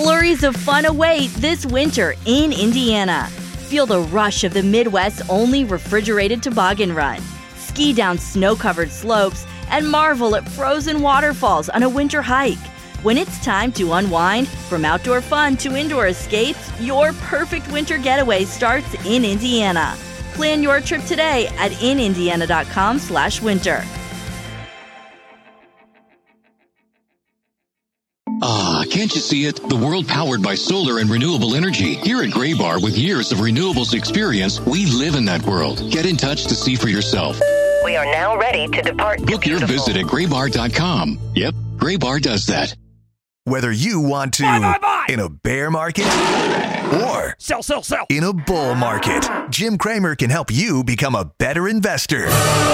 Flurries of fun await this winter in Indiana. Feel the rush of the Midwest's only refrigerated toboggan run. Ski down snow-covered slopes and marvel at frozen waterfalls on a winter hike. When it's time to unwind, from outdoor fun to indoor escapes, your perfect winter getaway starts in Indiana. Plan your trip today at inindiana.com/winter. Can't you see it? The world powered by solar and renewable energy. Here at Graybar, with years of renewables experience, we live in that world. Get in touch to see for yourself. We are now ready to depart. Book your visit at graybar.com. Yep, Graybar does that. Whether you want to in a bear market or sell in a bull market, Jim Cramer can help you become a better investor.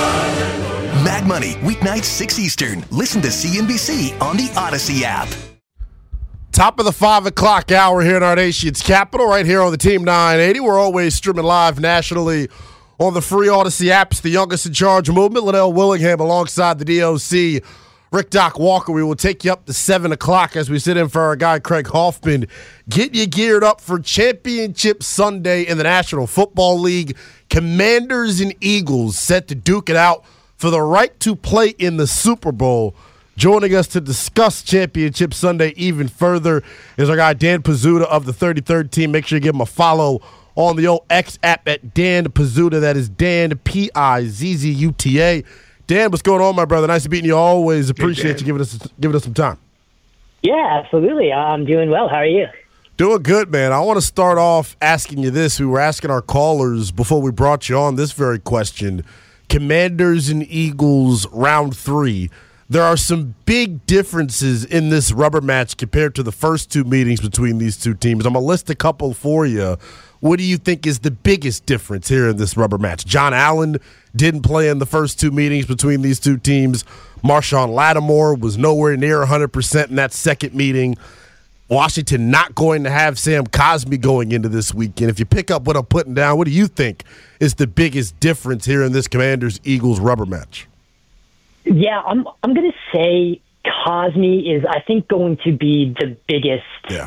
Mad Money, weeknights 6 Eastern. Listen to CNBC on the Odyssey app. Top of the 5 o'clock hour here in our nation's capital, right here on the Team 980. We're always streaming live nationally on the free Odyssey app. It's the youngest in charge movement, Liddell Willingham, alongside the DOC, Rick Doc Walker. We will take you up to 7 o'clock as we sit in for our guy, Craig Hoffman. Get you geared up for Championship Sunday in the National Football League. Commanders and Eagles set to duke it out for the right to play in the Super Bowl. Joining us to discuss Championship Sunday even further is our guy Dan Pizzuta of the 33rd Team. Make sure you give him a follow on the old X app at Dan Pizzuta. That is Dan, Pizzuta. Dan, what's going on, my brother? Nice to meet you. Always appreciate you giving us some time. Yeah, absolutely. I'm doing well. How are you? Doing good, man. I want to start off asking you this. We were asking our callers before we brought you on this very question. Commanders and Eagles, round 3. There are some big differences in this rubber match compared to the first 2 meetings between these two teams. I'm going to list a couple for you. What do you think is the biggest difference here in this rubber match? John Allen didn't play in the first 2 meetings between these two teams. Marshawn Lattimore was nowhere near 100% in that second meeting. Washington not going to have Sam Cosmi going into this weekend. If you pick up what I'm putting down, what do you think is the biggest difference here in this Commanders-Eagles rubber match? Yeah, I'm going to say Cosmi is, I think, going to be the biggest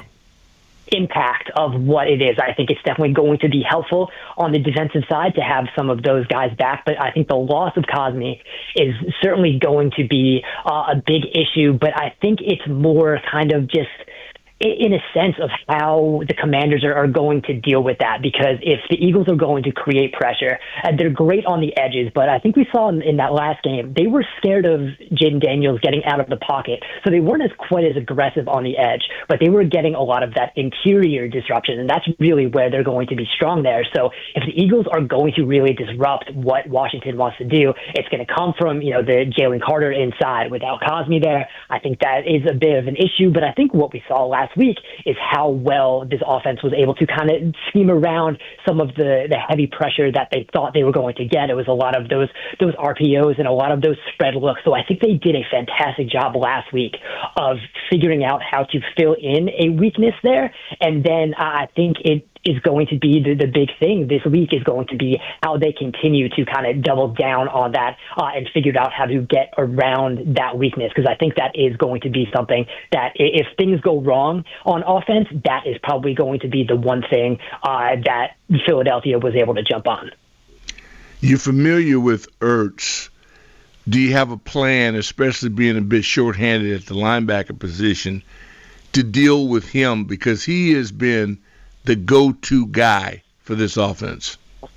impact of what it is. I think it's definitely going to be helpful on the defensive side to have some of those guys back, but I think the loss of Cosmi is certainly going to be a big issue, but I think it's more kind of just in a sense of how the Commanders are going to deal with that, because if the Eagles are going to create pressure, and they're great on the edges, but I think we saw in that last game, they were scared of Jaden Daniels getting out of the pocket, so they weren't quite as aggressive on the edge, but they were getting a lot of that interior disruption, and that's really where they're going to be strong there. So if the Eagles are going to really disrupt what Washington wants to do, it's going to come from, the Jalen Carter inside. Without Cosmi there, I think that is a bit of an issue, but I think what we saw last week is how well this offense was able to kind of scheme around some of the heavy pressure that they thought they were going to get. It was a lot of those RPOs and a lot of those spread looks. So I think they did a fantastic job last week of figuring out how to fill in a weakness there. And then I think it is going to be the big thing this week is going to be how they continue to kind of double down on that and figure out how to get around that weakness. Because I think that is going to be something that if things go wrong on offense, that is probably going to be the one thing that Philadelphia was able to jump on. You're familiar with Ertz. Do you have a plan, especially being a bit shorthanded at the linebacker position, to deal with him? Because he has been the go-to guy for this offense.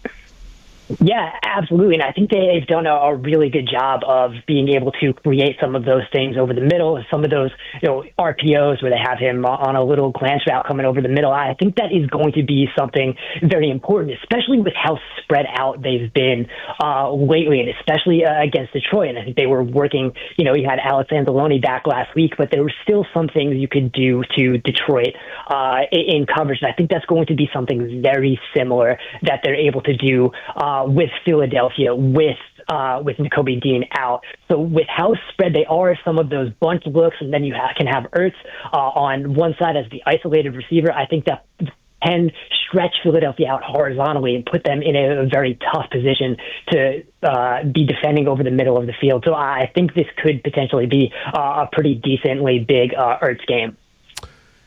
Yeah, absolutely. And I think they've done a really good job of being able to create some of those things over the middle, some of those RPOs where they have him on a little glance route coming over the middle. I think that is going to be something very important, especially with how spread out they've been lately, and especially against Detroit. And I think they were working, you had Alex Anzalone back last week, but there were still some things you could do to Detroit in coverage. And I think that's going to be something very similar that they're able to do with Philadelphia, with Nakobe Dean out. So with how spread they are, some of those bunch looks, and then you can have Ertz on one side as the isolated receiver, I think that can stretch Philadelphia out horizontally and put them in a very tough position to be defending over the middle of the field. So I think this could potentially be a pretty decently big Ertz game.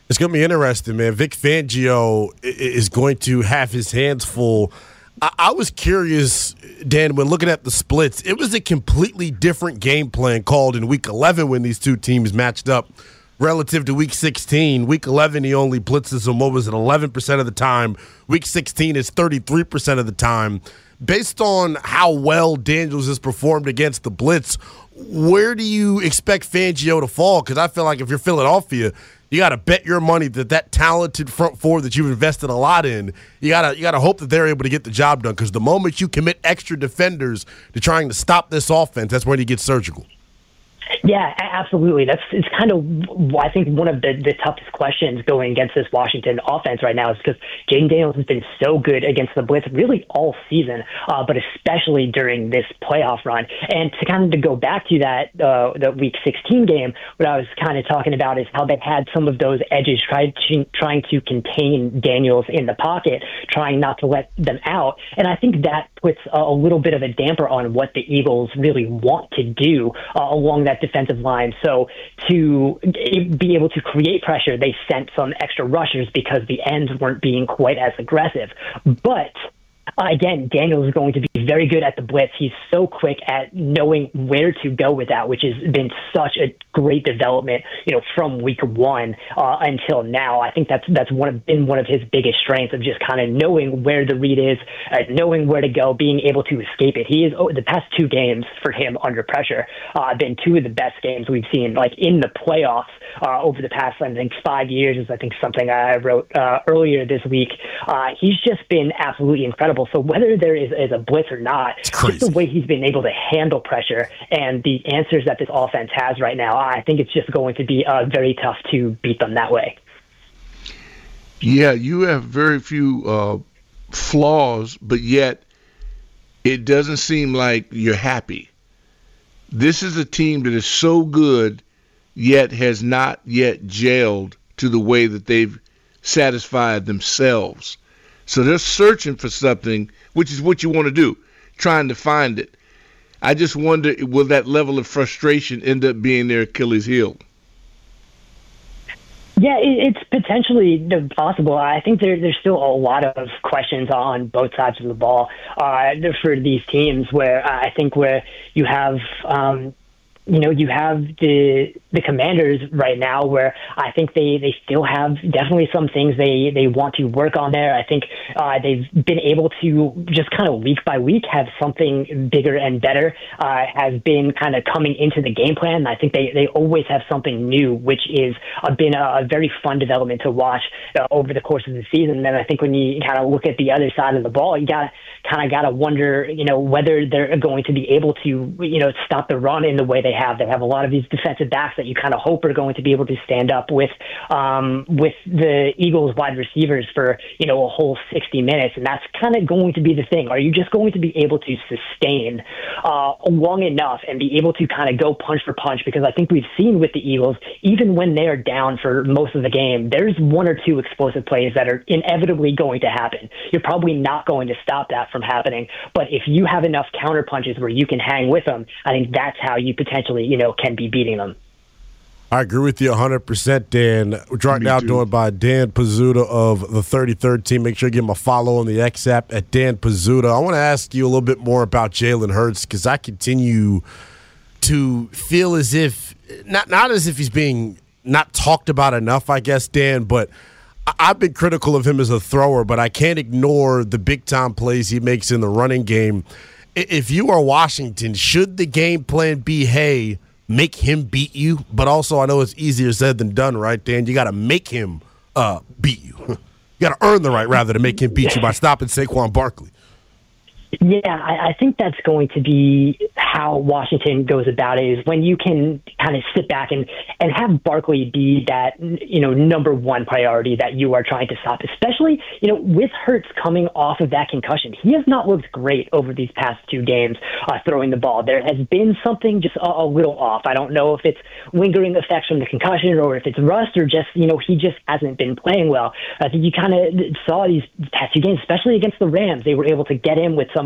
It's going to be interesting, man. Vic Fangio is going to have his hands full. I was curious, Dan, when looking at the splits, it was a completely different game plan called in Week 11 when these two teams matched up relative to Week 16. Week 11, he only blitzes them, 11% of the time. Week 16 is 33% of the time. Based on how well Daniels has performed against the blitz, where do you expect Fangio to fall? Because I feel like if you're Philadelphia, you got to bet your money that talented front four that you've invested a lot in, you got to hope that they're able to get the job done. Because the moment you commit extra defenders to trying to stop this offense, that's when you get surgical. Yeah, absolutely. It's kind of, I think, one of the toughest questions going against this Washington offense right now is because Jayden Daniels has been so good against the blitz really all season, but especially during this playoff run. And to kind of to go back to that the Week 16 game, what I was kind of talking about is how they had some of those edges trying to contain Daniels in the pocket, trying not to let them out. And I think that puts a little bit of a damper on what the Eagles really want to do along that defensive line. So to be able to create pressure, they sent some extra rushers because the ends weren't being quite as aggressive. But again, Daniels is going to be very good at the blitz. He's so quick at knowing where to go with that, which has been such a great development, from week one until now. I think that's been one of his biggest strengths of just kind of knowing where the read is, knowing where to go, being able to escape it. He is the past two games for him under pressure been two of the best games we've seen, like in the playoffs over the past, I think, 5 years is, I think, something I wrote earlier this week. He's just been absolutely incredible. So whether there is a blitz or not, just the way he's been able to handle pressure and the answers that this offense has right now, I think it's just going to be very tough to beat them that way. Yeah, you have very few flaws, but yet it doesn't seem like you're happy. This is a team that is so good, yet has not yet gelled to the way that they've satisfied themselves. So they're searching for something, which is what you want to do, trying to find it. I just wonder, will that level of frustration end up being their Achilles heel? Yeah, it's potentially possible. I think there's still a lot of questions on both sides of the ball for these teams where I think where you have you have the Commanders right now where I think they still have definitely some things they want to work on there. I think they've been able to just kind of week by week have something bigger and better has been kind of coming into the game plan. I think they always have something new, which is been a very fun development to watch over the course of the season. And I think when you kind of look at the other side of the ball, you got to wonder, whether they're going to be able to, stop the run in the way they have. They have a lot of these defensive backs that you kind of hope are going to be able to stand up with the Eagles wide receivers for, a whole 60 minutes. And that's kind of going to be the thing. Are you just going to be able to sustain long enough and be able to kind of go punch for punch? Because I think we've seen with the Eagles, even when they are down for most of the game, there's one or two explosive plays that are inevitably going to happen. You're probably not going to stop that from happening. But if you have enough counter punches where you can hang with them, I think that's how you potentially, can be beating them. I agree with you 100%, Dan. We're right now joined by Dan Pizzuta of the 33rd Team. Make sure you give him a follow on the X app at Dan Pizzuta. I want to ask you a little bit more about Jalen Hurts because I continue to feel as if, not as if he's being not talked about enough, I guess, Dan, but I've been critical of him as a thrower, but I can't ignore the big-time plays he makes in the running game. If you are Washington, should the game plan be, hey, make him beat you? But also, I know it's easier said than done, right, Dan? You got to make him beat you. You got to earn the right, rather, to make him beat you by stopping Saquon Barkley. Yeah, I think that's going to be how Washington goes about it, is when you can kind of sit back and have Barkley be that, number one priority that you are trying to stop, especially, with Hurts coming off of that concussion. He has not looked great over these past two games throwing the ball. There has been something just a little off. I don't know if it's lingering effects from the concussion or if it's rust or just, he just hasn't been playing well. I think you kind of saw these past two games, especially against the Rams. They were able to get in with some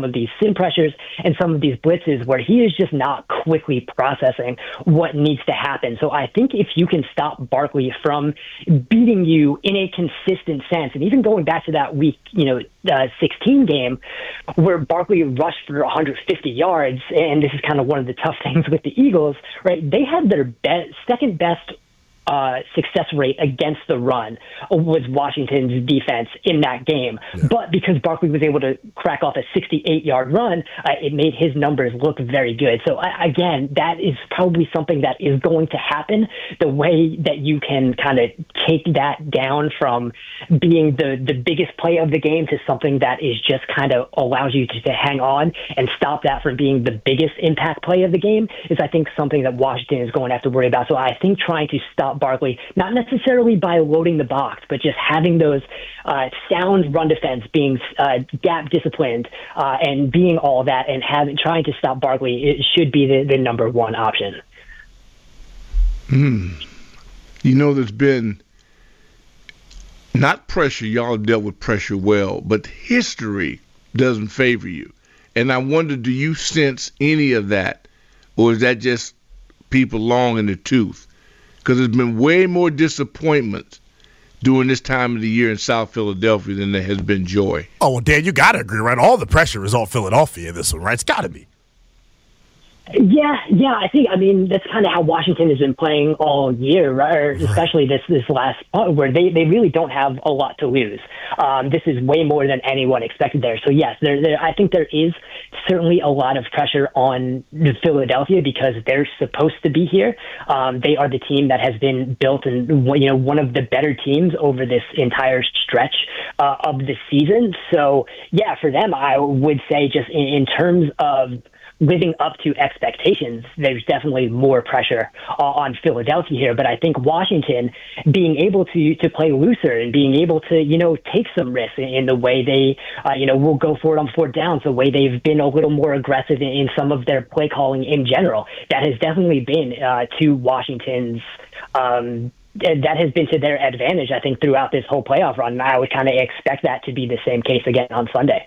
some of these sim pressures and some of these blitzes where he is just not quickly processing what needs to happen. So I think if you can stop Barkley from beating you in a consistent sense, and even going back to that week, 16 game where Barkley rushed for 150 yards, and this is kind of one of the tough things with the Eagles, right? They had their second best success rate against the run was Washington's defense in that game. Yeah. But because Barkley was able to crack off a 68-yard run, it made his numbers look very good. So again, that is probably something that is going to happen. The way that you can kind of take that down from being the biggest play of the game to something that is just kind of allows you to hang on and stop that from being the biggest impact play of the game is, I think, something that Washington is going to have to worry about. So I think trying to stop Barkley, not necessarily by loading the box, but just having those sound run defense, being gap disciplined, and being all that, and trying to stop Barkley, it should be the number one option. There's been not pressure. Y'all dealt with pressure well, but history doesn't favor you. And I wonder, do you sense any of that, or is that just people long in the tooth? Because there's been way more disappointment during this time of the year in South Philadelphia than there has been joy. Oh, well, Dan, you got to agree, right? All the pressure is on Philadelphia in this one, right? It's got to be. Yeah. I mean, that's kind of how Washington has been playing all year, right? Or especially this last part where they really don't have a lot to lose. This is way more than anyone expected there. So yes, I think there is certainly a lot of pressure on Philadelphia because they're supposed to be here. They are the team that has been built and one of the better teams over this entire stretch of the season. So yeah, for them, I would say just in terms of living up to expectations, there's definitely more pressure on Philadelphia here. But I think Washington being able to play looser and being able to, take some risks in the way they, will go for it on fourth downs, the way they've been a little more aggressive in some of their play calling in general, that has definitely been to Washington's that has been to their advantage, I think, throughout this whole playoff run. And I would kind of expect that to be the same case again on Sunday.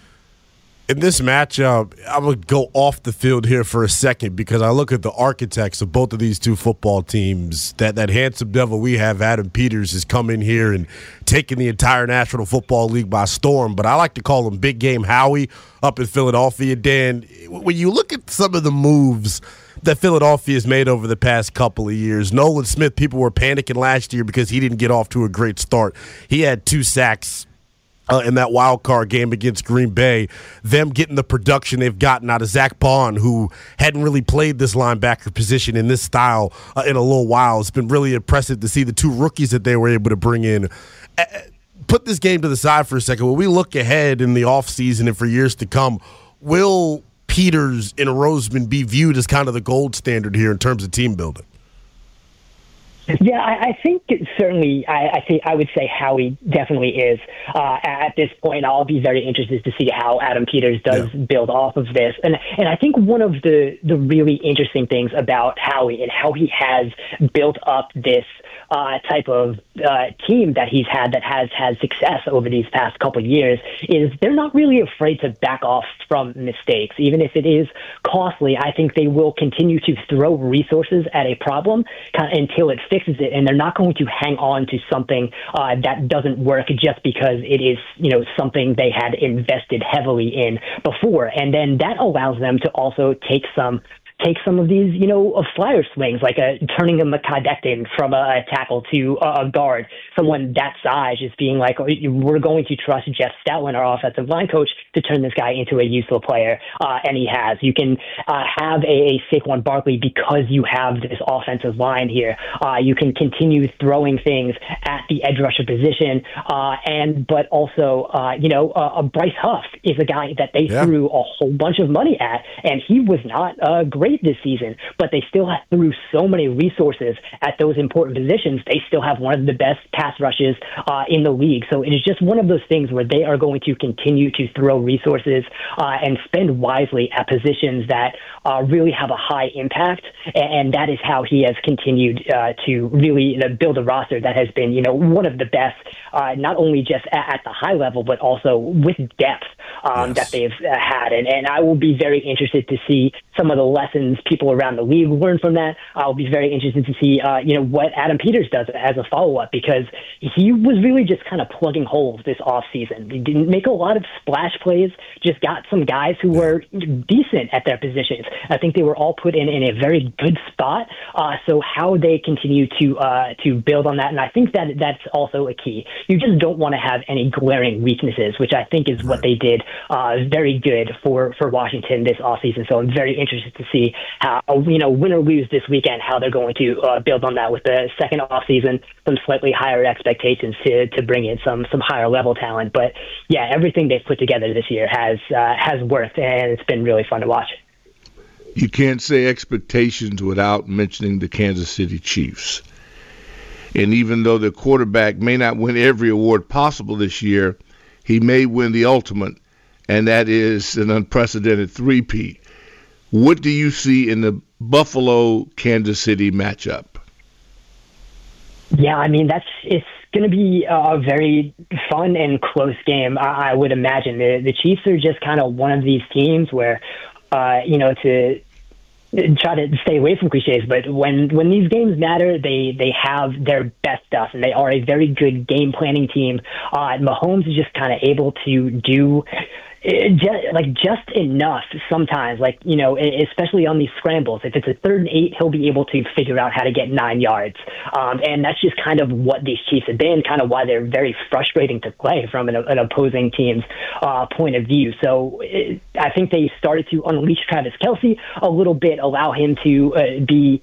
In this matchup, I'm going to go off the field here for a second because I look at the architects of both of these two football teams. That handsome devil we have, Adam Peters, has come in here and taken the entire National Football League by storm. But I like to call him Big Game Howie up in Philadelphia. Dan, when you look at some of the moves that Philadelphia has made over the past couple of years, Nolan Smith, people were panicking last year because he didn't get off to a great start. He had 2 sacks in that wild card game against Green Bay. Them getting the production they've gotten out of Zach Bond, who hadn't really played this linebacker position in this style in a little while. It's been really impressive to see the 2 rookies that they were able to bring in. Put this game to the side for a second. When we look ahead in the offseason and for years to come, will Peters and Roseman be viewed as kind of the gold standard here in terms of team building? Yeah, I think certainly. I would say Howie definitely is. At this point, I'll be very interested to see how Adam Peters does build off of this. And I think one of the really interesting things about Howie and how he has built up this type of team that he's had that has had success over these past couple of years is they're not really afraid to back off from mistakes. Even if it is costly, I think they will continue to throw resources at a problem until it fixes it, and they're not going to hang on to something that doesn't work just because it is, something they had invested heavily in before. And then that allows them to also take some of these, flyer swings, like turning a Mekhi Becton from a tackle to a guard, someone that size, just being like, we're going to trust Jeff Stoutland, our offensive line coach, to turn this guy into a useful player, and he has. You can have a Saquon Barkley because you have this offensive line here. You can continue throwing things at the edge rusher position, but also, Bryce Huff is a guy that they threw a whole bunch of money at, and he was not great great this season, but they still threw so many resources at those important positions. They still have one of the best pass rushes in the league. So it is just one of those things where they are going to continue to throw resources and spend wisely at positions that really have a high impact. And that is how he has continued to really build a roster that has been, one of the best, not only just at the high level, but also with depth that they've had. And I will be very interested to see some of the lessons people around the league learn from that. I'll be very interested to see, what Adam Peters does as a follow-up, because he was really just kind of plugging holes this offseason. He didn't make a lot of splash plays, just got some guys who were decent at their positions. I think they were all put in a very good spot. So how they continue to build on that, and I think that that's also a key. You just don't want to have any glaring weaknesses, which I think is what they did very good for Washington this offseason. So I'm very interested to see how, win or lose this weekend, how they're going to build on that with the second offseason, some slightly higher expectations to bring in some higher level talent. But yeah, everything they've put together this year has worked, and it's been really fun to watch. You can't say expectations without mentioning the Kansas City Chiefs. And even though the quarterback may not win every award possible this year, he may win the ultimate, and that is an unprecedented three-peat. What do you see in the Buffalo-Kansas City matchup? Yeah, I mean, it's going to be a very fun and close game, I would imagine. The Chiefs are just kind of one of these teams where, to try to stay away from cliches, but when these games matter, they have their best stuff, and they are a very good game planning team. Mahomes is just kind of able to do just enough sometimes, especially on these scrambles. If it's a 3rd and 8, he'll be able to figure out how to get 9 yards. And that's just kind of what these Chiefs have been, kind of why they're very frustrating to play from an opposing team's point of view. So I think they started to unleash Travis Kelce a little bit, allow him to be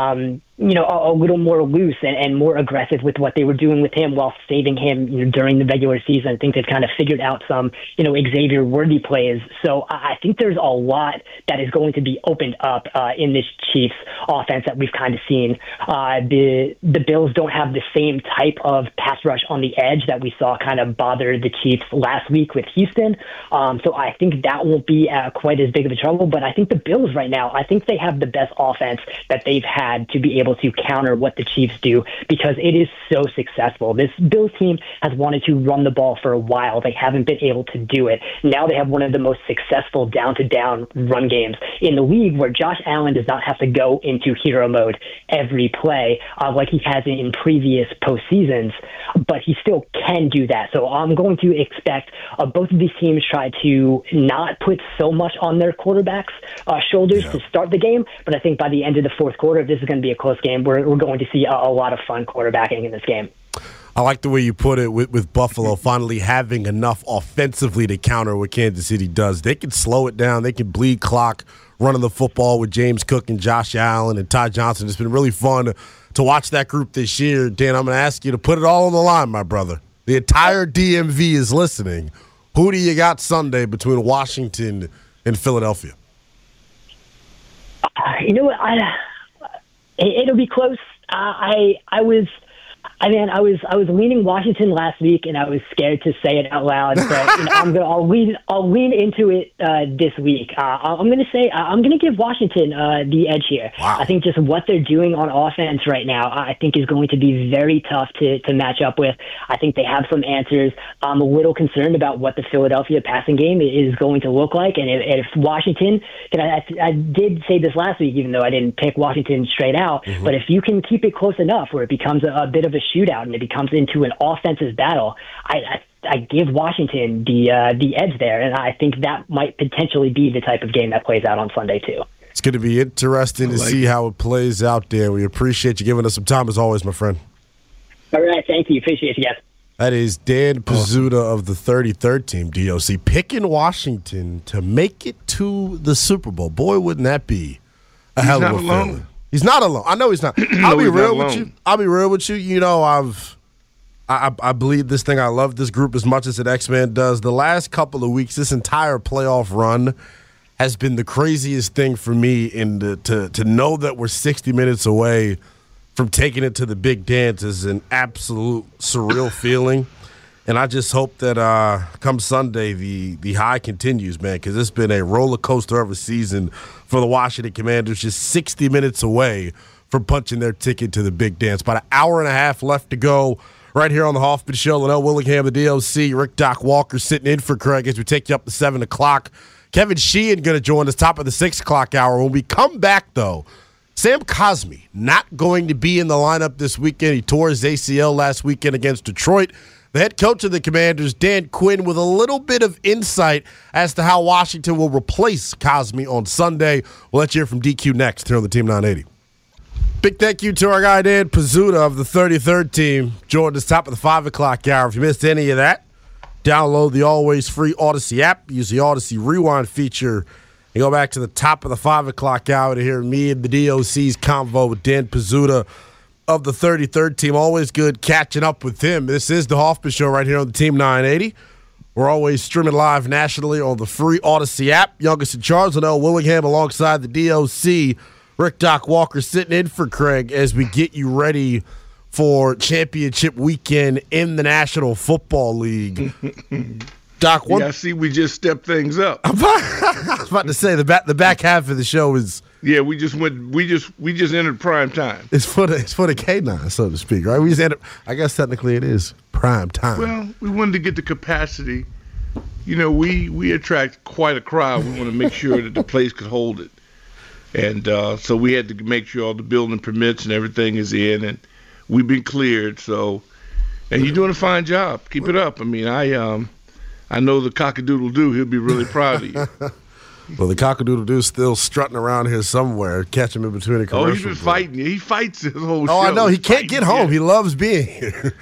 a little more loose and more aggressive with what they were doing with him while saving him during the regular season. I think they've kind of figured out some, Xavier-worthy plays. So I think there's a lot that is going to be opened up in this Chiefs offense that we've kind of seen. The Bills don't have the same type of pass rush on the edge that we saw kind of bother the Chiefs last week with Houston. So I think that won't be quite as big of a trouble. But I think the Bills right now, I think they have the best offense that they've had to be able to counter what the Chiefs do, because it is so successful. This Bills team has wanted to run the ball for a while. They haven't been able to do it. Now they have one of the most successful down-to-down run games in the league, where Josh Allen does not have to go into hero mode every play like he has in previous postseasons, but he still can do that. So I'm going to expect both of these teams try to not put so much on their quarterbacks' shoulders to start the game, but I think by the end of the fourth quarter, if this is going to be a close game, we're going to see a lot of fun quarterbacking in this game. I like the way you put it with Buffalo finally having enough offensively to counter what Kansas City does. They can slow it down. They can bleed clock running the football with James Cook and Josh Allen and Ty Johnson. It's been really fun to watch that group this year. Dan, I'm going to ask you to put it all on the line, my brother. The entire DMV is listening. Who do you got Sunday between Washington and Philadelphia? You know what? It'll be close. I was leaning Washington last week, and I was scared to say it out loud. But I'll lean into it this week. I'm going to give Washington the edge here. Wow. I think just what they're doing on offense right now, I think is going to be very tough to match up with. I think they have some answers. I'm a little concerned about what the Philadelphia passing game is going to look like, and if Washington, I did say this last week, even though I didn't pick Washington straight out, but if you can keep it close enough where it becomes a bit of a shootout and it becomes into an offensive battle, I give Washington the edge there, and I think that might potentially be the type of game that plays out on Sunday too. It's going to be interesting to see how it plays out there. We appreciate you giving us some time as always, my friend. All right, thank you. Appreciate you guys. That is Dan Pizzuta of the 33rd team, DOC, picking Washington to make it to the Super Bowl. Boy, wouldn't that be a hell of a feeling. He's not alone. I know he's not. I'll be real with you. You know, I believe this thing. I love this group as much as an X-Man does. The last couple of weeks, this entire playoff run has been the craziest thing for me to know that we're 60 minutes away from taking it to the big dance is an absolute surreal feeling. And I just hope that come Sunday, the high continues, man, because it's been a roller coaster of a season for the Washington Commanders, just 60 minutes away from punching their ticket to the big dance. About an hour and a half left to go right here on the Hoffman Show. Linnell Willingham, the DOC, Rick Doc Walker sitting in for Craig as we take you up to 7 o'clock. Kevin Sheehan going to join us top of the 6 o'clock hour. When we come back, though, Sam Cosmi not going to be in the lineup this weekend. He tore his ACL last weekend against Detroit. The head coach of the Commanders, Dan Quinn, with a little bit of insight as to how Washington will replace Cosmi on Sunday. We'll let you hear from DQ next here on the Team 980. Big thank you to our guy Dan Pizzuta of the 33rd team. Joined us top of the 5 o'clock hour. If you missed any of that, download the always free Odyssey app. Use the Odyssey Rewind feature and go back to the top of the 5 o'clock hour to hear me and the DOC's convo with Dan Pizzuta of the 33rd team. Always good catching up with him. This is the Hoffman Show right here on the Team 980. We're always streaming live nationally on the free Odyssey app. Youngest in charge, Linnell Willingham, alongside the DOC, Rick Doc Walker, sitting in for Craig as we get you ready for championship weekend in the National Football League. Doc, I see we just stepped things up. I was about to say the back half of the show is. Yeah, we just entered prime time. It's for the K9, so to speak, right? We just entered. I guess technically it is prime time. Well, we wanted to get the capacity. You know, we attract quite a crowd. We want to make sure that the place could hold it. And so we had to make sure all the building permits and everything is in, and we've been cleared. So, and you're doing a fine job. Keep it up. I mean, I know the cock-a-doodle-doo. He'll be really proud of you. Well, the cock-a-doodle-doo's still strutting around here somewhere. Catch him in between the commercials. Oh, he's been fighting. He fights his whole show. Oh, I know. He can't get home. He loves being here.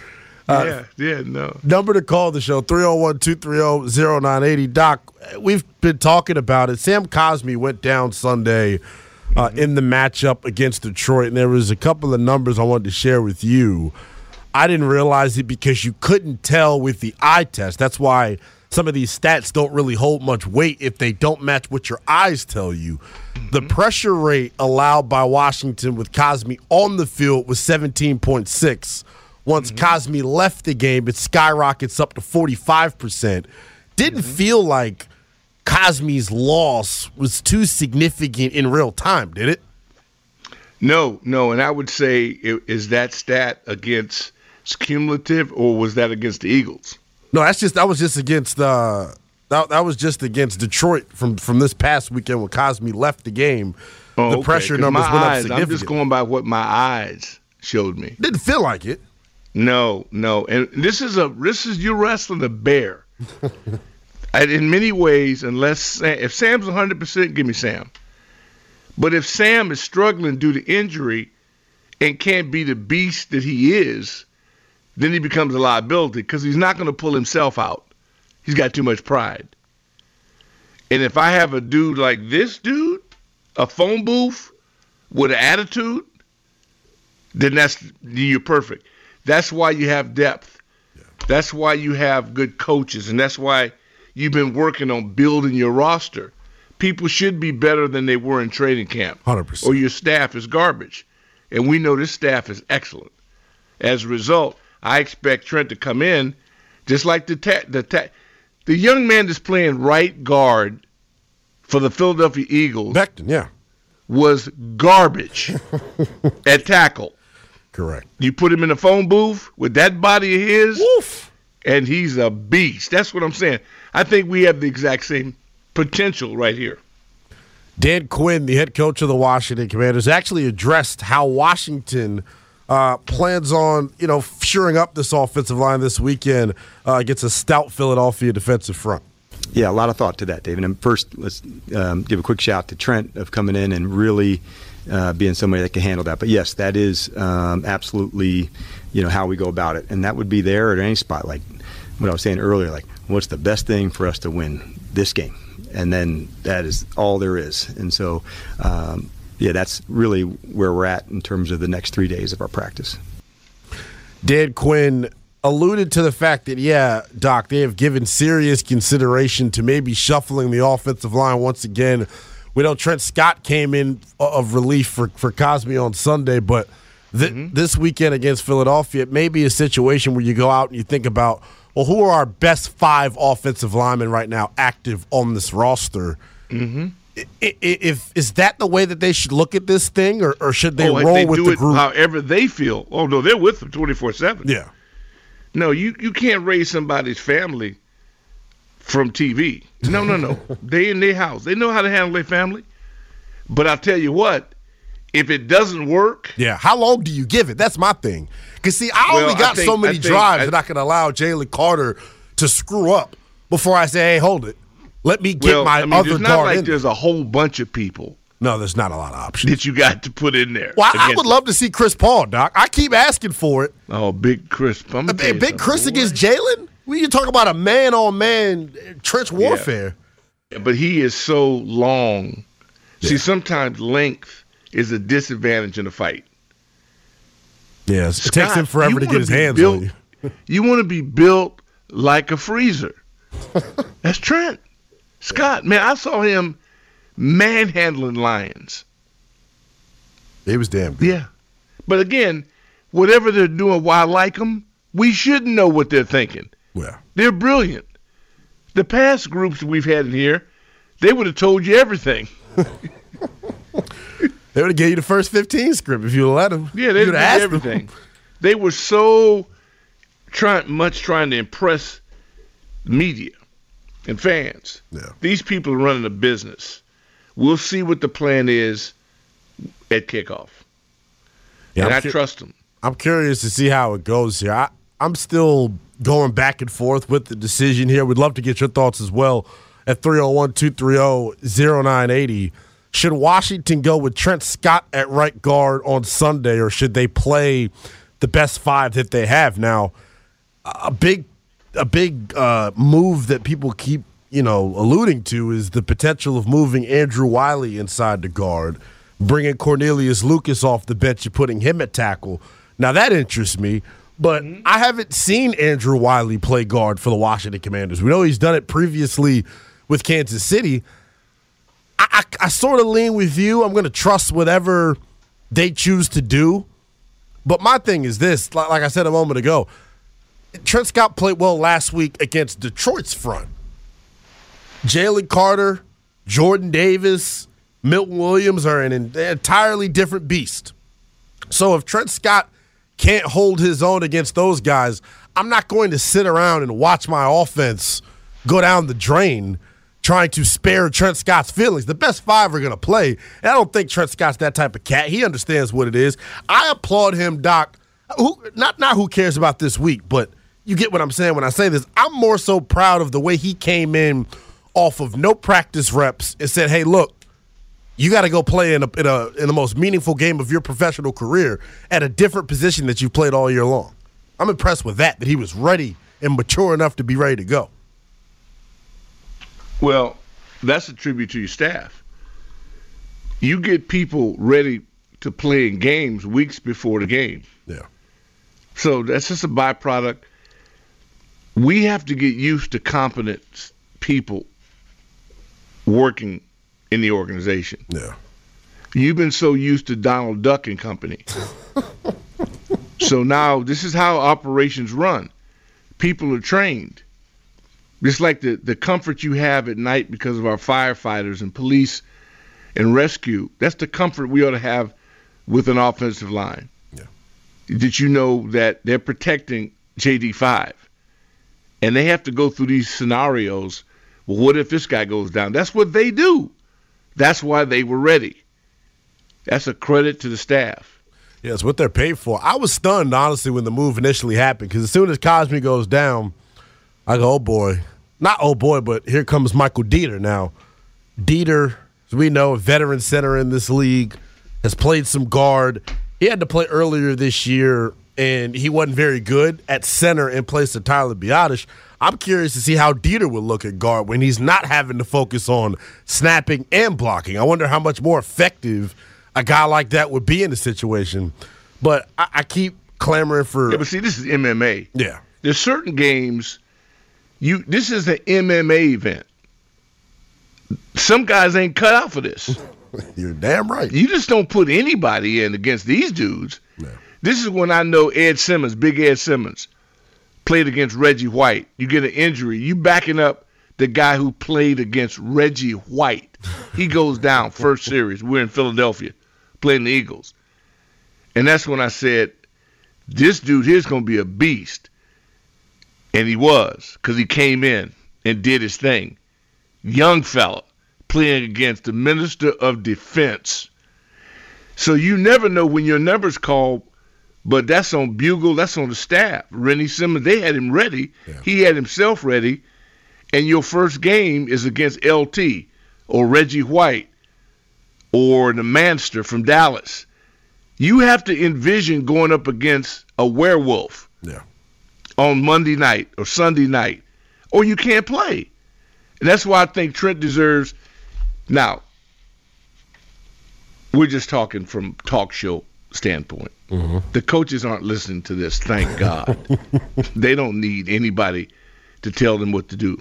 No. Number to call the show, 301-230-0980. Doc, we've been talking about it. Sam Cosmi went down Sunday in the matchup against Detroit, and there was a couple of numbers I wanted to share with you. I didn't realize it because you couldn't tell with the eye test. That's why some of these stats don't really hold much weight if they don't match what your eyes tell you. The pressure rate allowed by Washington with Cosmi on the field was 17.6. Once Cosmi left the game, it skyrockets up to 45%. Didn't feel like Cosmi's loss was too significant in real time, did it? No, and I would say, is that stat against cumulative, or was that against the Eagles? No, that was just against that was just against Detroit from this past weekend when Cosmi left the game. Oh, the pressure numbers went up significantly. I'm just going by what my eyes showed me. Didn't feel like it. No, and this is you're wrestling a bear. And in many ways, if Sam's 100%, give me Sam. But if Sam is struggling due to injury and can't be the beast that he is, then he becomes a liability because he's not going to pull himself out. He's got too much pride. And if I have a dude like this dude, a phone booth with an attitude, then you're perfect. That's why you have depth. Yeah. That's why you have good coaches, and that's why you've been working on building your roster. People should be better than they were in training camp. 100%. Or your staff is garbage. And we know this staff is excellent. As a result, I expect Trent to come in just like the young man that's playing right guard for the Philadelphia Eagles. Becton, yeah. Was garbage at tackle. Correct. You put him in a phone booth with that body of his, woof, and he's a beast. That's what I'm saying. I think we have the exact same potential right here. Dan Quinn, the head coach of the Washington Commanders, actually addressed how Washington plans on, shoring up this offensive line this weekend against a stout Philadelphia defensive front. Yeah, a lot of thought to that, David. And first, let's give a quick shout to Trent of coming in and really being somebody that can handle that. But yes, that is absolutely, how we go about it. And that would be there at any spot. Like what I was saying earlier, like what's the best thing for us to win this game? And then that is all there is. And so, that's really where we're at in terms of the next 3 days of our practice. Dan Quinn alluded to the fact that, yeah, Doc, they have given serious consideration to maybe shuffling the offensive line once again. We know Trent Scott came in of relief for Cosme on Sunday, but this weekend against Philadelphia, it may be a situation where you go out and you think about, well, who are our best 5 offensive linemen right now active on this roster? Mm-hmm. Is that the way that they should look at this thing, or should they roll with the group? However they feel. Oh, no, they're with them 24/7. Yeah. No, you can't raise somebody's family from TV. No. They in their house. They know how to handle their family. But I'll tell you what, if it doesn't work. Yeah, how long do you give it? That's my thing. Because, see, I only got so many drives that I can allow Jalen Carter to screw up before I say, hey, hold it. Let me get my other guard in. It's not like there's a whole bunch of people. No, there's not a lot of options that you got to put in there. Well, I would love to see Chris Paul, Doc. I keep asking for it. Oh, Big Chris. Big Chris against Jalen? You talk about a man-on-man trench warfare. Yeah, but he is so long. Yeah. See, sometimes length is a disadvantage in a fight. Yes, it takes him forever to get his hands on you. You want to be built like a freezer. That's Trent Scott. Man, I saw him manhandling lions. He was damn good. Yeah. But again, whatever they're doing, why I like them, we shouldn't know what they're thinking. Yeah. They're brilliant. The past groups we've had in here, they would have told you everything. They would have gave you the first 15 script if you would have let them. Yeah, they would have everything. They were so trying to impress media and fans. Yeah. These people are running a business. We'll see what the plan is at kickoff. Yeah, and I trust them. I'm curious to see how it goes here. I'm still going back and forth with the decision here. We'd love to get your thoughts as well at 301-230-0980. Should Washington go with Trent Scott at right guard on Sunday, or should they play the best 5 that they have? Now, a big move that people keep alluding to is the potential of moving Andrew Wiley inside the guard, bringing Cornelius Lucas off the bench and putting him at tackle. Now, that interests me, but I haven't seen Andrew Wiley play guard for the Washington Commanders. We know he's done it previously with Kansas City. I sort of lean with you. I'm going to trust whatever they choose to do. But my thing is this, like I said a moment ago, Trent Scott played well last week against Detroit's front. Jalen Carter, Jordan Davis, Milton Williams are an entirely different beast. So if Trent Scott can't hold his own against those guys, I'm not going to sit around and watch my offense go down the drain trying to spare Trent Scott's feelings. The best 5 are going to play, and I don't think Trent Scott's that type of cat. He understands what it is. I applaud him, Doc. Not who cares about this week, but you get what I'm saying when I say this. I'm more so proud of the way he came in off of no practice reps and said, hey, look, you got to go play in the most meaningful game of your professional career at a different position that you've played all year long. I'm impressed with that he was ready and mature enough to be ready to go. Well, that's a tribute to your staff. You get people ready to play in games weeks before the game. Yeah. So that's just a byproduct. We have to get used to competent people working in the organization. Yeah. You've been so used to Donald Duck and company. So now this is how operations run. People are trained. Just like the comfort you have at night because of our firefighters and police and rescue, that's the comfort we ought to have with an offensive line. Yeah. Did you know that they're protecting JD5? And they have to go through these scenarios. Well, what if this guy goes down? That's what they do. That's why they were ready. That's a credit to the staff. Yeah, it's what they're paid for. I was stunned, honestly, when the move initially happened, because as soon as Cosme goes down, I go, oh, boy. Not oh, boy, but here comes Michael Dieter. Now, Dieter, as we know, a veteran center in this league, has played some guard. He had to play earlier this year, and he wasn't very good at center in place of Tyler Biadasz. I'm curious to see how Dieter would look at guard when he's not having to focus on snapping and blocking. I wonder how much more effective a guy like that would be in the situation. But I keep clamoring for – Yeah, but see, this is MMA. Yeah. there's certain games. This is an MMA event. Some guys ain't cut out for this. You're damn right. You just don't put anybody in against these dudes. No. This is when I know Ed Simmons, Big Ed Simmons, played against Reggie White. You get an injury. You backing up the guy who played against Reggie White. He goes down first series. We're in Philadelphia playing the Eagles. And that's when I said, this dude here's going to be a beast. And he was, because he came in and did his thing. Young fella playing against the Minister of Defense. So you never know when your number's called, but that's on Bugle, that's on the staff. Rennie Simmons, they had him ready. Yeah. He had himself ready. And your first game is against LT or Reggie White or the Manster from Dallas. You have to envision going up against a werewolf on Monday night or Sunday night, or you can't play. And that's why I think Trent deserves. Now, we're just talking from talk show standpoint. Mm-hmm. The coaches aren't listening to this, thank God. They don't need anybody to tell them what to do.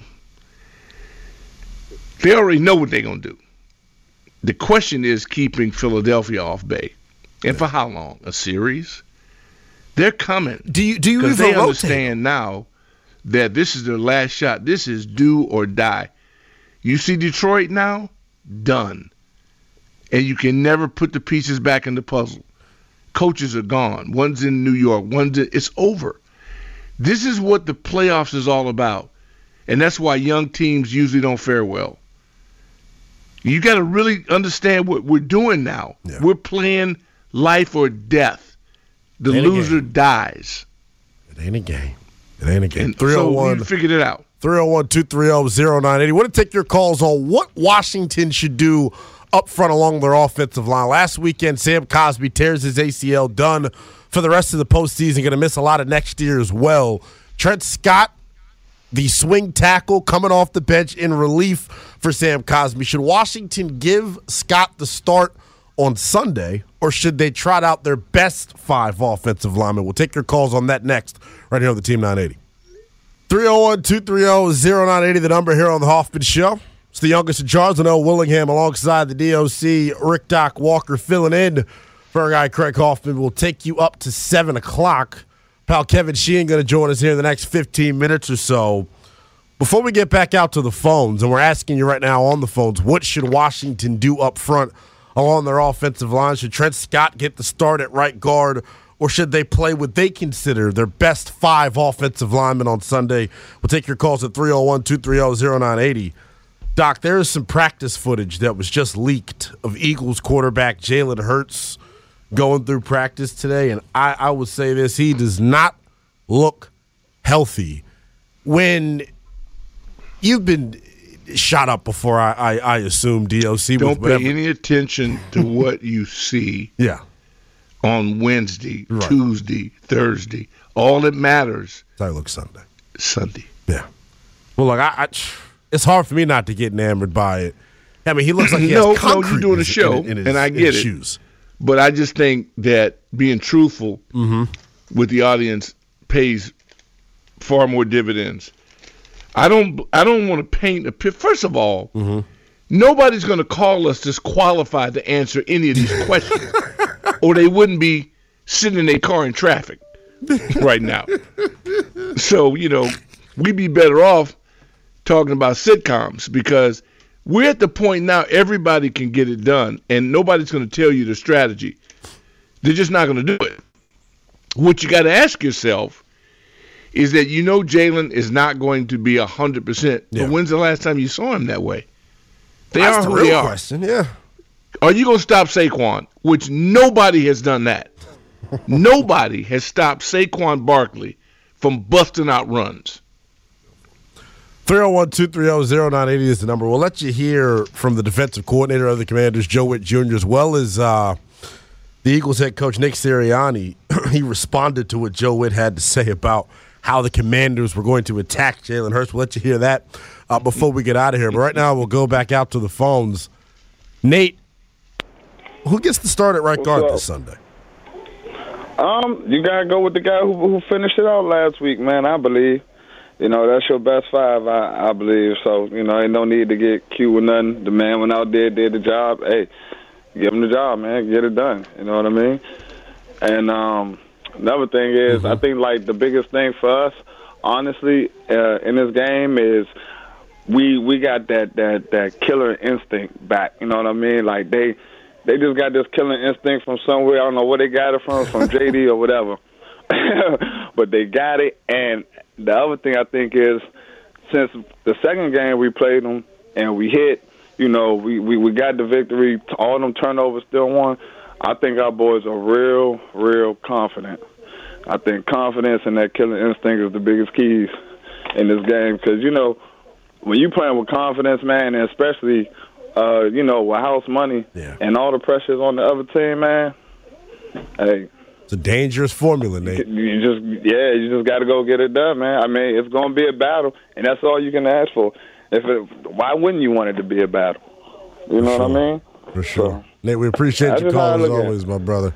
They already know what they're going to do. The question is keeping Philadelphia off Bay. And for how long? A series? They're coming. Do you because they understand now that this is their last shot. This is do or die. You see Detroit now? Done. And you can never put the pieces back in the puzzle. Coaches are gone. One's in New York. It's over. This is what the playoffs is all about. And that's why young teams usually don't fare well. You got to really understand what we're doing now. Yeah. We're playing life or death. The loser dies. It ain't a game. It ain't a game. 301. So we figured it out. 301-230-0980. Want to take your calls on what Washington should do up front along their offensive line. Last weekend, Sam Cosmi tears his ACL, done for the rest of the postseason. Going to miss a lot of next year as well. Trent Scott, the swing tackle, coming off the bench in relief for Sam Cosmi. Should Washington give Scott the start on Sunday, or should they trot out their best 5 offensive linemen? We'll take your calls on that next, right here on the Team 980. 301-230-0980, the number here on the Hoffman Show. It's the youngest in charge, Linnell Willingham, alongside the DOC, Rick Doc Walker, filling in for our guy Craig Hoffman. We'll take you up to 7 o'clock. Pal Kevin Sheehan going to join us here in the next 15 minutes or so. Before we get back out to the phones, and we're asking you right now on the phones, what should Washington do up front along their offensive line? Should Trent Scott get the start at right guard, or should they play what they consider their best 5 offensive linemen on Sunday? We'll take your calls at 301-230-0980. Doc, there is some practice footage that was just leaked of Eagles quarterback Jalen Hurts going through practice today, and I would say this, he does not look healthy. When you've been shot up before, I assume, DOC. Don't pay any attention to what you see on Wednesday, Tuesday, Thursday. All that matters. How it looks Sunday. Sunday. Yeah. Well, look, it's hard for me not to get enamored by it. I mean, he looks like he has concrete. No, you're doing a show, and I get it. Shoes. But I just think that being truthful with the audience pays far more dividends. I don't want to paint a picture. First of all, nobody's going to call us disqualified to answer any of these questions, or they wouldn't be sitting in their car in traffic right now. So, we'd be better off talking about sitcoms, because we're at the point now everybody can get it done, and nobody's going to tell you the strategy. They're just not going to do it. What you got to ask yourself is that Jalen is not going to be 100%. Yeah. But when's the last time you saw him that way? That's the real question, yeah. Are you going to stop Saquon? Which nobody has done that. Nobody has stopped Saquon Barkley from busting out runs. 301-230-0980 is the number. We'll let you hear from the defensive coordinator of the Commanders, Joe Witt Jr., as well as the Eagles head coach, Nick Sirianni. He responded to what Joe Witt had to say about how the Commanders were going to attack Jalen Hurts. We'll let you hear that before we get out of here. But right now, we'll go back out to the phones. Nate, who gets the start at right guard this Sunday? You gotta go with the guy who finished it out last week, man. I believe. That's your best five, I believe. So, ain't no need to get cute with nothing. The man went out there, did the job. Hey, give him the job, man. Get it done. You know what I mean? And another thing is, I think, like, the biggest thing for us, honestly, in this game is we got that killer instinct back. You know what I mean? Like, they just got this killer instinct from somewhere. I don't know where they got it from JD or whatever. But they got it. And the other thing I think is, since the second game we played them and we hit, we got the victory, all them turnovers still won, I think our boys are real, real confident. I think confidence and that killer instinct is the biggest keys in this game because, when you playing with confidence, man, and especially, with house money and all the pressures on the other team, man, hey. It's a dangerous formula, Nate. You just got to go get it done, man. I mean, it's going to be a battle, and that's all you can ask for. Why wouldn't you want it to be a battle? You know what I mean? For sure. So, Nate, we appreciate your call as always, my brother.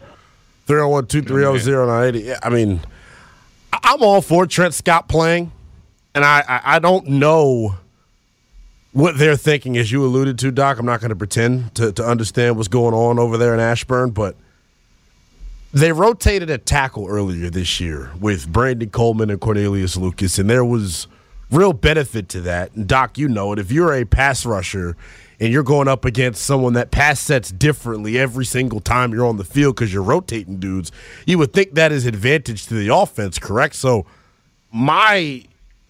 301-230-0980. I mean, I'm all for Trent Scott playing, and I don't know what they're thinking, as you alluded to, Doc. I'm not going to pretend to understand what's going on over there in Ashburn, but they rotated a tackle earlier this year with Brandon Coleman and Cornelius Lucas, and there was real benefit to that. And, Doc, you know it. If you're a pass rusher and you're going up against someone that pass sets differently every single time you're on the field because you're rotating dudes, you would think that is advantage to the offense, correct? So my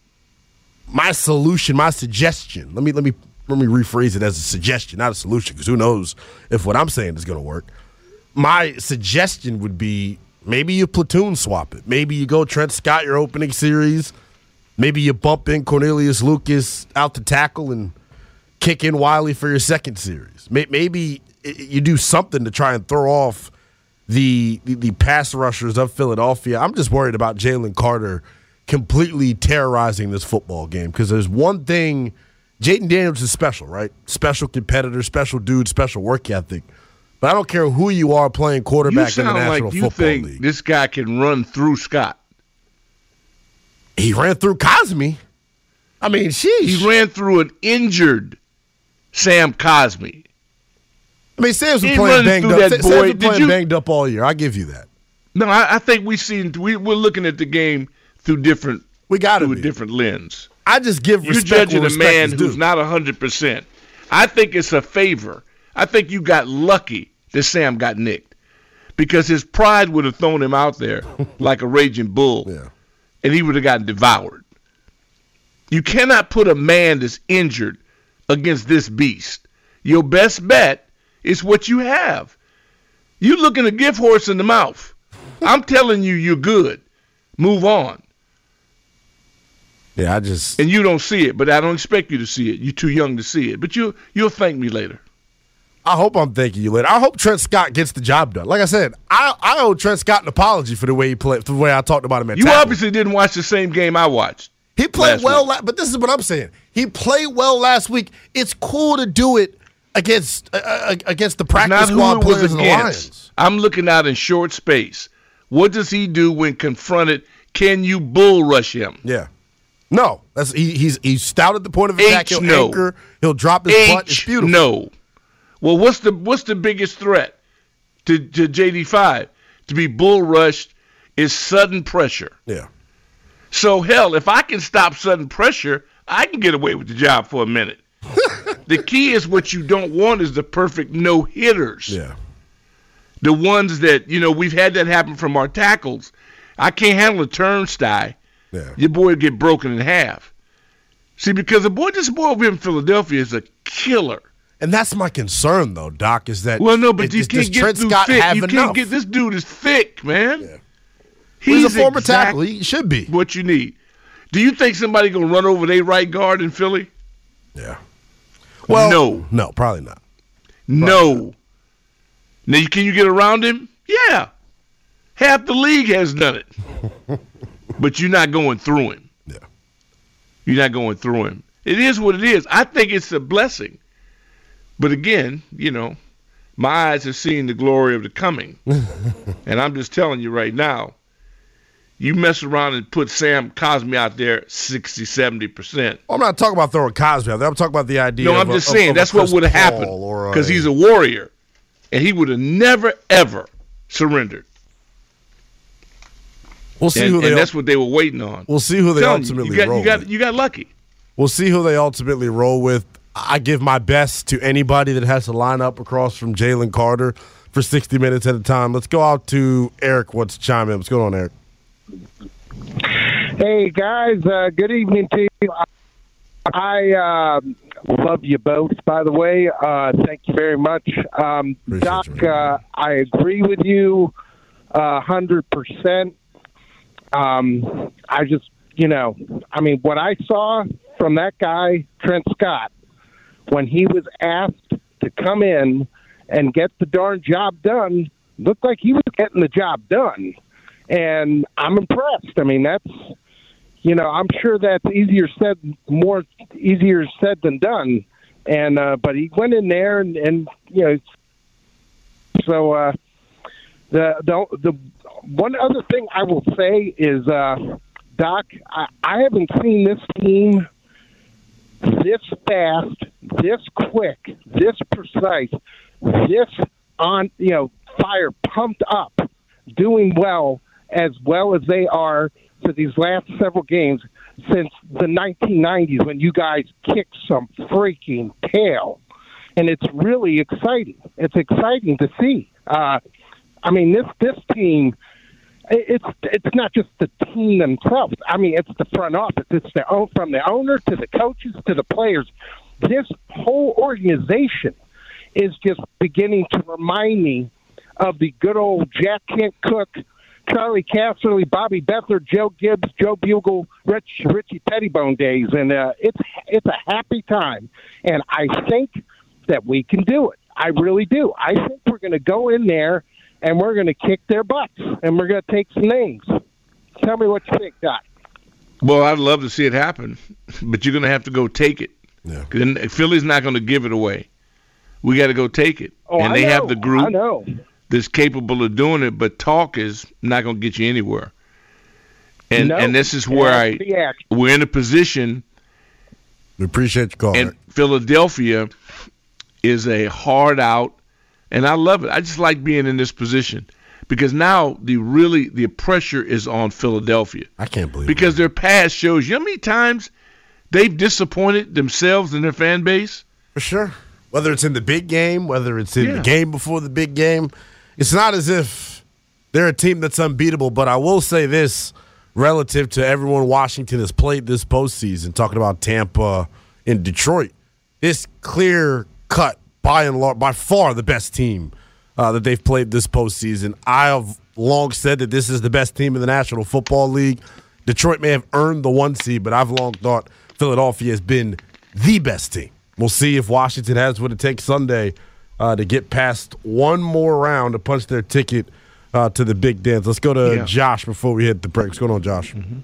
solution, my suggestion, let me rephrase it as a suggestion, not a solution, because who knows if what I'm saying is going to work. My suggestion would be maybe you platoon swap it. Maybe you go Trent Scott your opening series. Maybe you bump in Cornelius Lucas out to tackle and kick in Wiley for your second series. Maybe you do something to try and throw off the pass rushers of Philadelphia. I'm just worried about Jalen Carter completely terrorizing this football game because there's one thing. Jayden Daniels is special, right? Special competitor, special dude, special work ethic. But I don't care who you are playing quarterback in the National Football League. You sound like you think this guy can run through Scott. He ran through Cosmi. I mean, sheesh. He ran through an injured Sam Cosmi. I mean, Sam's been playing banged up. Sam's been playing banged up all year. I give you that. No, I think we're looking at the game through a different lens. I just give respect. You're judging a man who's not 100%. I think it's a favor. I think you got lucky that Sam got nicked because his pride would have thrown him out there like a raging bull, and he would have gotten devoured. You cannot put a man that's injured against this beast. Your best bet is what you have. You're looking a gift horse in the mouth. I'm telling you, you're good. Move on. Yeah, and you don't see it, but I don't expect you to see it. You're too young to see it, but you'll thank me later. I hope I'm thanking you later. I hope Trent Scott gets the job done. Like I said, I owe Trent Scott an apology for the way he played, for the way I talked about him at You tackle. obviously didn't watch the same game I watched. He played well, but this is what I'm saying. He played well last week. It's cool to do it against the practice squad players of the Lions. I'm looking out in short space. What does he do when confronted? Can you bull rush him? Yeah. No. He's stout at the point of attack. He'll anchor. He'll drop his butt. It's beautiful. No. Well, what's the biggest threat to JD5? To be bull rushed is sudden pressure. Yeah. So, hell, if I can stop sudden pressure, I can get away with the job for a minute. The key is what you don't want is the perfect no-hitters. Yeah. The ones that, we've had that happen from our tackles. I can't handle a turnstile. Yeah. Your boy will get broken in half. See, because this boy over in Philadelphia is a killer. And that's my concern, though, Doc, is that you can't get through thick. You can't get this dude is thick, man. Yeah. He's a former tackle. He should be. What you need. Do you think somebody gonna run over their right guard in Philly? Yeah. Well, no, probably not. No. Now, can you get around him? Yeah. Half the league has done it. But you're not going through him. Yeah. You're not going through him. It is what it is. I think it's a blessing. But again, my eyes have seen the glory of the coming. And I'm just telling you right now, you mess around and put Sam Cosmi out there 60-70%. I'm not talking about throwing Cosmi out there. I'm talking about the idea. No, I'm just saying that's what would have happened because he's a warrior, and he would have never ever surrendered. We'll see and that's what they were waiting on. We'll see who they ultimately roll with. You got lucky. We'll see who they ultimately roll with. I give my best to anybody that has to line up across from Jalen Carter for 60 minutes at a time. Let's go out to Eric. What's chime in? What's going on, Eric? Hey, guys. Good evening to you. I love you both, by the way. Thank you very much. Doc, I agree with you 100%. I just, what I saw from that guy, Trent Scott, when he was asked to come in and get the darn job done, looked like he was getting the job done. And I'm impressed. I mean, that's, I'm sure that's easier said than done. And, but he went in there and so, the one other thing I will say is, Doc, I haven't seen this team this fast, this quick, this precise, this on, fire pumped up, doing well as they are for these last several games since the 1990s when you guys kicked some freaking tail. And it's really exciting. It's exciting to see. This team, it's not just the team themselves. I mean, it's the front office. It's from the owner to the coaches to the players. This whole organization is just beginning to remind me of the good old Jack Kent Cook, Charlie Casserly, Bobby Bethler, Joe Gibbs, Joe Bugle, Richie Pettibone days. And it's a happy time. And I think that we can do it. I really do. I think we're going to go in there and we're going to kick their butts, and we're going to take some names. Tell me what you think, Doc. Well, I'd love to see it happen, but you're going to have to go take it. Yeah. Philly's not going to give it away. We got to go take it. And they have the group that's capable of doing it, but talk is not going to get you anywhere. And this is where we're in a position. We appreciate you calling. And Philadelphia is a hard out. And I love it. I just like being in this position because now the pressure is on Philadelphia. I can't believe it. Because their past shows, you know how many times they've disappointed themselves and their fan base? For sure. Whether it's in the big game, whether it's in the game before the big game. It's not as if they're a team that's unbeatable, but I will say this relative to everyone Washington has played this postseason, talking about Tampa and Detroit. This clear-cut, by far the best team that they've played this postseason. I have long said that this is the best team in the National Football League. Detroit may have earned the 1 seed, but I've long thought Philadelphia has been the best team. We'll see if Washington has what it takes Sunday to get past one more round to punch their ticket to the big dance. Let's go to Josh before we hit the break. What's going on, Josh? Mm-hmm.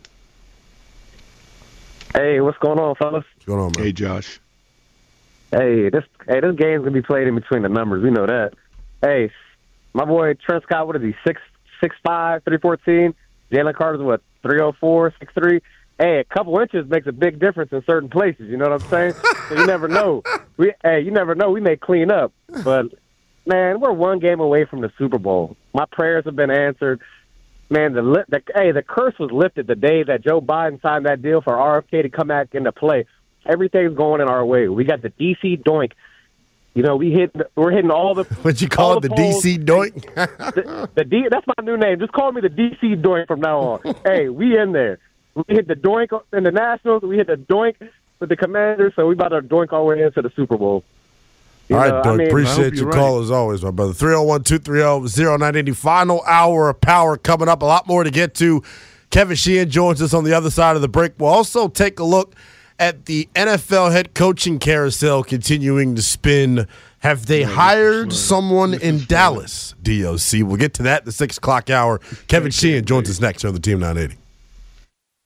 Hey, what's going on, fellas? What's going on, man? Hey, Josh. This game's gonna be played in between the numbers. We know that. Hey, my boy Trent Scott, what is he? 6'5", 314. Jalen Carter's what? 304, 6'3". Hey, a couple inches makes a big difference in certain places. You know what I'm saying? So you never know. You never know. We may clean up, but man, we're one game away from the Super Bowl. My prayers have been answered. Man, the curse was lifted the day that Joe Biden signed that deal for RFK to come back into play. Everything's going in our way. We got the DC doink. We're hitting all the. What'd you call it? The polls. DC doink? That's my new name. Just call me the DC doink from now on. Hey, we in there. We hit the doink in the Nationals. We hit the doink with the Commanders. So we about to doink our way into the Super Bowl. All right, Doink. Appreciate your call as always, my brother. 301-230-0980. Final hour of power coming up. A lot more to get to. Kevin Sheehan joins us on the other side of the break. We'll also take a look at the NFL head coaching carousel continuing to spin. Have they hired someone in Dallas, DOC? We'll get to that in the 6 o'clock hour. Kevin Sheehan joins us next on the Team 980.